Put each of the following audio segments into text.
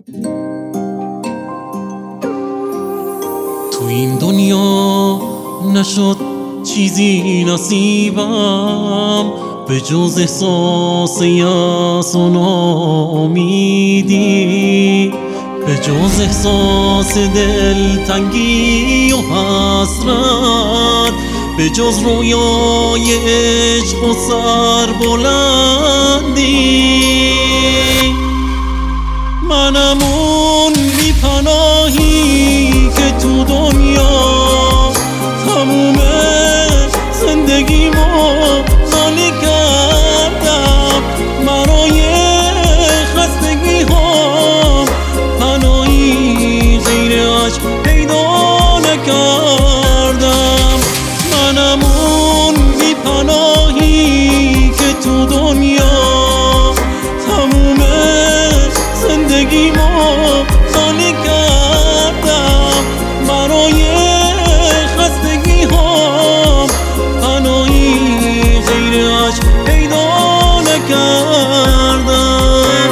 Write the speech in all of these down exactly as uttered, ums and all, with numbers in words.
تو این دنیا نشد چیزی نصیبم به جز احساس یأس و ناامیدی، به جز احساس دلتنگی و حسرت، به جز رویای عشق و سربلندی. منم اون بی پناهی که تو دنیا تموم زندگیمو خالی کردم. برای خستگی ها پناهی غیر عشق پیدا نکردم. منم اون بی پناهی که تو دنیا تموم زندگیمو خالی کردم. برای خستگی ها پناهی غیر عشق پیدا نکردم.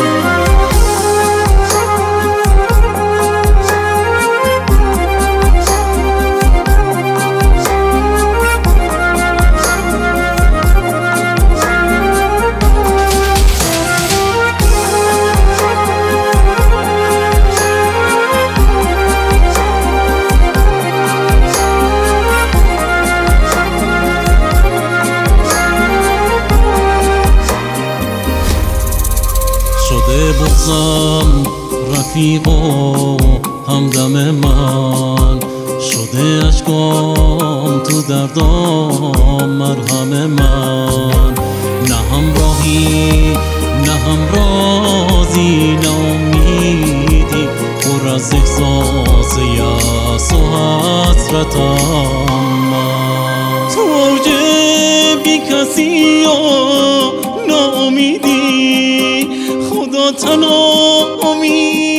شده بغضم رفیق و همدم من، شده اشکام تو دردام مرهم من. نه همراهی نه همرازی نه امیدی، پر از احساس یأس و حسرتم من. تو اوج بی کسی و ناامیدی، خدا تنها امید